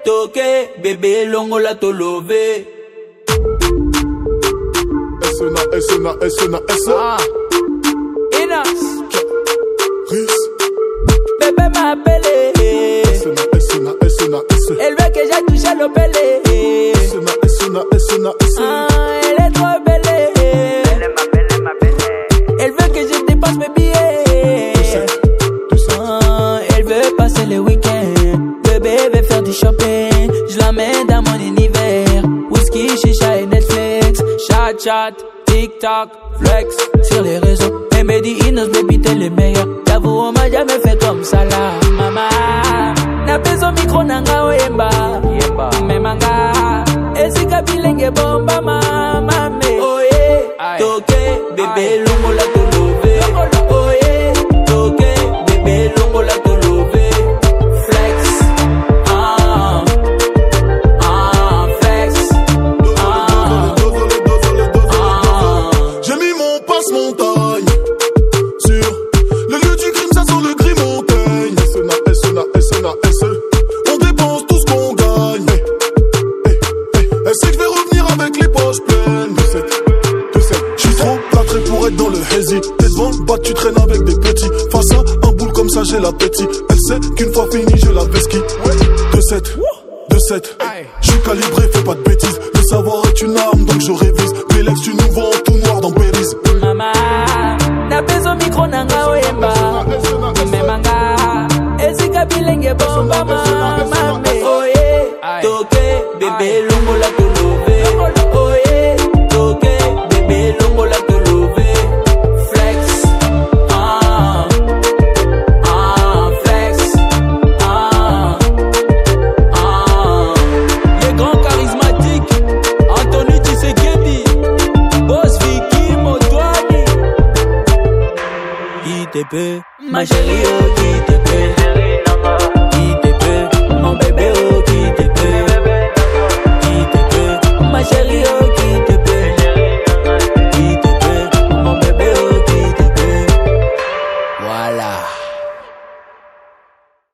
toqué, bébé longo la to lové. S.N.A. Inas, Riz. bébé m'a appelé. S.N.A. Elle veut que j'ai touché le pelé. S.N.A. Elle est trop belle. Elle veut que je dépasse mes billets. Elle veut passer le week-end. Bébé veut faire du shopping. Je l'emmène dans mon univers. Whisky, chicha et Netflix. Chat, TikTok, flex sur les réseaux. Elle me dit Inos, baby, t'es le meilleur. J'avoue, on m'a jamais fait comme ça là. Maman, n'a pas au micro, nanga oyemba. Mais manga, et si kabilenge bomba, mama, me. Oh yeah, toqué, bébé, longo la to lové. Oh yeah, toqué, bébé, longo la to lové. Flex, flex, J'ai mis mon passe-montagne sur le lieu du crime, ça sent le gris montagne. S.N.A. On dépense tout ce qu'on gagne. Elle sait que je vais revenir avec les poches pleines. De 7, j'suis trop plâtré pour être dans le hazy. T'es devant le bac, tu traînes avec des petits. Face à un boule comme ça, j'ai l'appétit. Elle sait qu'une fois fini, je la pesquis. De 7, j'suis calibré, fais pas de bêtises. Le savoir est une arme, donc je révise. Mes legs, tu nous vends tout noir dans Belize. Mama, n'a pas au micro, nanga oyemba. Mais manga, et si kabilenge bomba, mama, me. Oh yeah, toqué, bébé, longo la to lové. Oh yeah, toqué, bébé, longo la to lové. Flex, flex, les grands charismatiques, Anthony Tshisekedi, Boss Vicky Motwani, ITP, ma chérie, oh ITP.